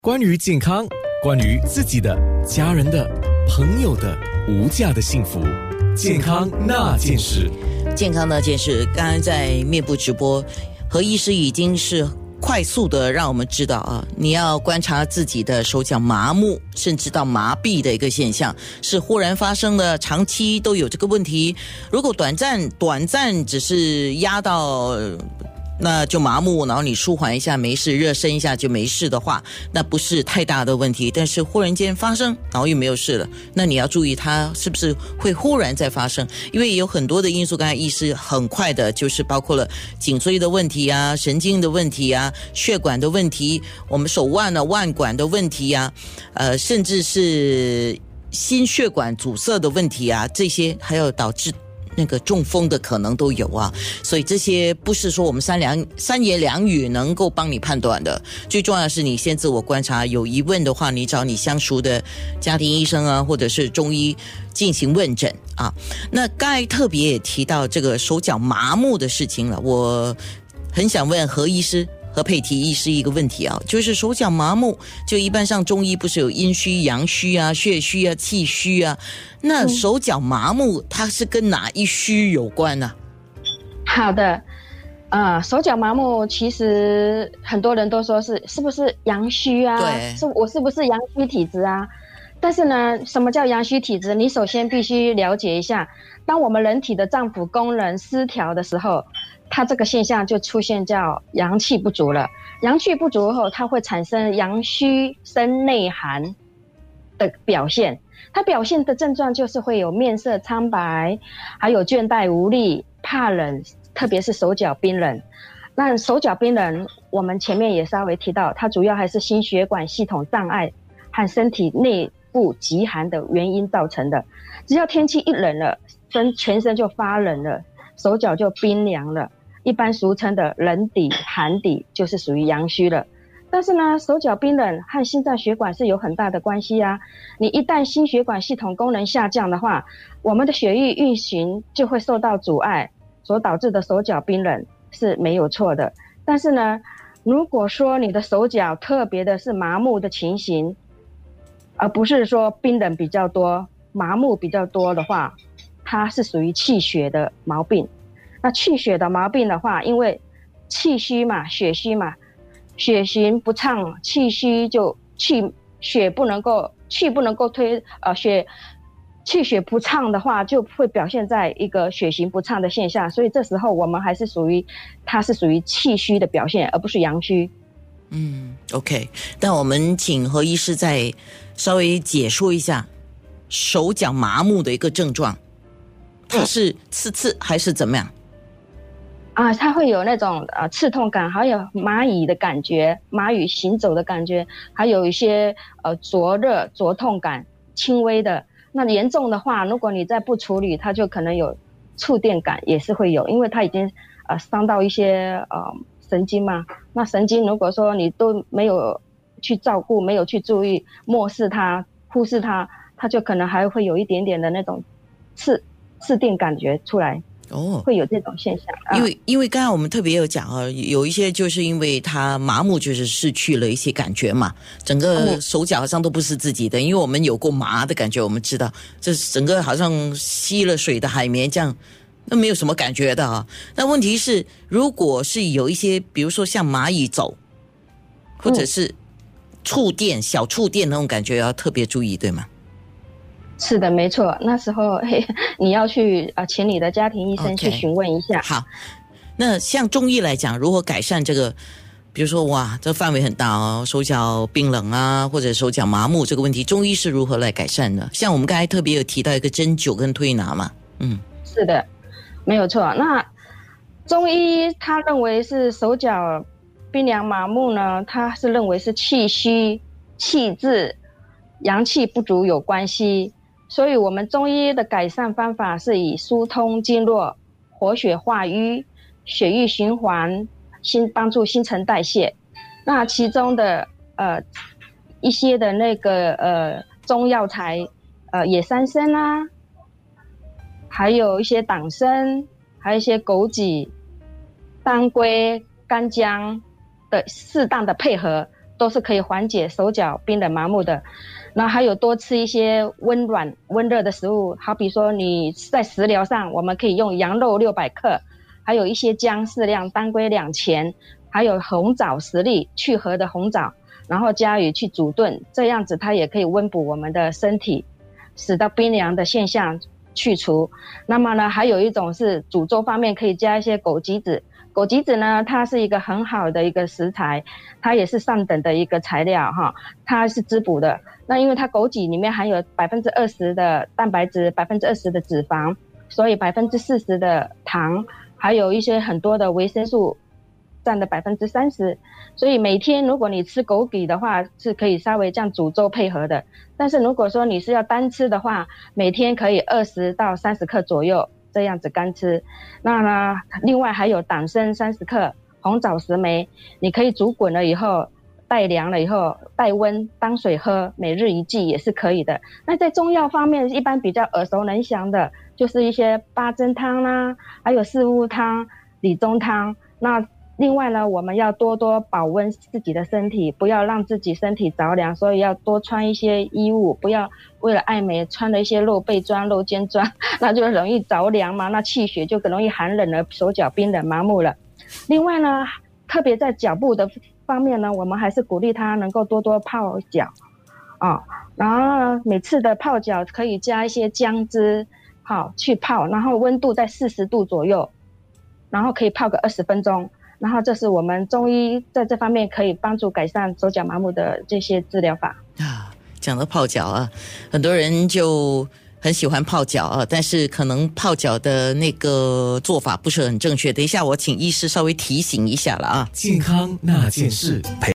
关于健康，关于自己的、家人的、朋友的无价的幸福，健康那件事。 健康那件事，刚刚在面部直播，何医师已经是快速的让我们知道啊，你要观察自己的手脚麻木，甚至到麻痹的一个现象，是忽然发生的，长期都有这个问题。如果短暂只是压到那就麻木，然后你舒缓一下没事，热身一下就没事的话，那不是太大的问题。但是忽然间发生，然后又没有事了，那你要注意它是不是会忽然再发生，因为有很多的因素，刚才医师很快的就是包括了颈椎的问题啊，神经的问题啊，血管的问题，我们手腕的腕管的问题啊，甚至是心血管阻塞的问题啊，这些还有导致那个中风的可能都有啊，所以这些不是说我们三言两语能够帮你判断的。最重要的是你先自我观察，有疑问的话，你找你相熟的家庭医生啊，或者是中医进行问诊啊。那刚才特别也提到这个手脚麻木的事情了，我很想问何医师和佩提医师一个问题啊，就是手脚麻木，就一般上中医不是有阴虚、阳虚啊、血虚啊、气虚啊，那手脚麻木它是跟哪一虚有关呢？ 好的，手脚麻木其实很多人都说是不是阳虚啊？ 对， 我是不是阳虚体质啊？但是呢，什么叫阳虚体质？你首先必须了解一下，当我们人体的脏腑功能失调的时候，它这个现象就出现叫阳气不足了。阳气不足后，它会产生阳虚生内寒的表现。它表现的症状就是会有面色苍白，还有倦怠无力、怕冷，特别是手脚冰冷。那手脚冰冷，我们前面也稍微提到，它主要还是心血管系统障碍和身体内部极寒的原因造成的。只要天气一冷了，全身就发冷了，手脚就冰凉了，一般俗称的冷底、寒底就是属于阳虚了。但是呢，手脚冰冷和心脏血管是有很大的关系啊。你一旦心血管系统功能下降的话，我们的血液运行就会受到阻碍，所导致的手脚冰冷是没有错的。但是呢，如果说你的手脚特别的是麻木的情形，而不是说冰冷比较多、麻木比较多的话，它是属于气血的毛病。那气血的毛病的话，因为气虚嘛，血虚嘛，血行不畅，气虚就气不能够推气血不畅的话，就会表现在一个血行不畅的现象。所以这时候我们还是它是属于气虚的表现，而不是阳虚。 OK， 但我们请何医师再稍微解说一下手脚麻木的一个症状，它是刺还是怎么样？ 它会有那种刺痛感，还有蚂蚁的感觉，蚂蚁行走的感觉，还有一些灼热灼痛感，轻微的。那严重的话，如果你再不处理，它就可能有触电感，也是会有，因为它已经伤到一些神经嘛。那神经如果说你都没有去照顾，没有去注意，漠视它、忽视它，它就可能还会有一点点的那种刺电感觉出来。会有这种现象。 因为刚才我们特别有讲啊，有一些就是因为他麻木，就是失去了一些感觉嘛，整个手脚好像都不是自己的。因为我们有过麻的感觉，我们知道这整个好像吸了水的海绵这样，那没有什么感觉的啊。那问题是，如果是有一些，比如说像蚂蚁走，或者是小触电那种感觉，要特别注意，对吗？ 是的，没错。那时候你要去请你的家庭医生去询问一下。 好，那像中医来讲，如何改善这个，比如说哇，这范围很大哦，手脚冰冷啊，或者手脚麻木这个问题，中医是如何来改善的？像我们刚才特别有提到一个针灸跟推拿嘛， 是的，没有错。那中医他认为是手脚冰凉麻木呢，他是认为是气虚、气滞、阳气不足有关系。所以我们中医的改善方法是以疏通经络、活血化瘀、血液循环、帮助新陈代谢。那其中的一些的那个中药材，野山参啊，还有一些党参，还有一些枸杞、当归、干姜的适当的配合， 都是可以缓解手脚冰冷麻木的。然后还有多吃一些温暖温热的食物，好比说你在食疗上，我们可以用羊肉600克，还有一些姜适量，当归2钱，还有红枣10粒，去核的红枣，然后加以去煮炖，这样子它也可以温补我们的身体，使到冰凉的现象去除。那么呢，还有一种是煮粥方面可以加一些枸杞子。枸杞子呢，它是一个很好的一个食材，它也是上等的一个材料哈，它是滋补的。那因为它枸杞里面含有20%的蛋白质，20%的脂肪，所以40%的糖，还有一些很多的维生素占的30%，所以每天如果你吃枸杞的话，是可以稍微这样煮粥配合的。但是如果说你是要单吃的话，每天可以20到30克左右这样子干吃。那呢，另外还有党参30克，红枣10枚，你可以煮滚了以后带凉了以后带温当水喝，每日1剂也是可以的。那在中药方面，一般比较耳熟能详的就是一些八珍汤啦，还有四物汤、理中汤。那另外呢，我们要多多保温自己的身体，不要让自己身体着凉，所以要多穿一些衣物，不要为了爱美穿了一些露背装、露肩装，那就容易着凉嘛，那气血就容易寒冷了，手脚冰冷麻木了。另外呢，特别在脚部的方面呢，我们还是鼓励他能够多多泡脚然后呢，每次的泡脚可以加一些姜汁去泡，然后温度在40度左右，然后可以泡个20分钟。然后这是我们中医在这方面可以帮助改善手脚麻木的这些治疗法啊。讲到泡脚啊，很多人就很喜欢泡脚啊，但是可能泡脚的那个做法不是很正确。等一下我请医师稍微提醒一下了啊。 健康那件事。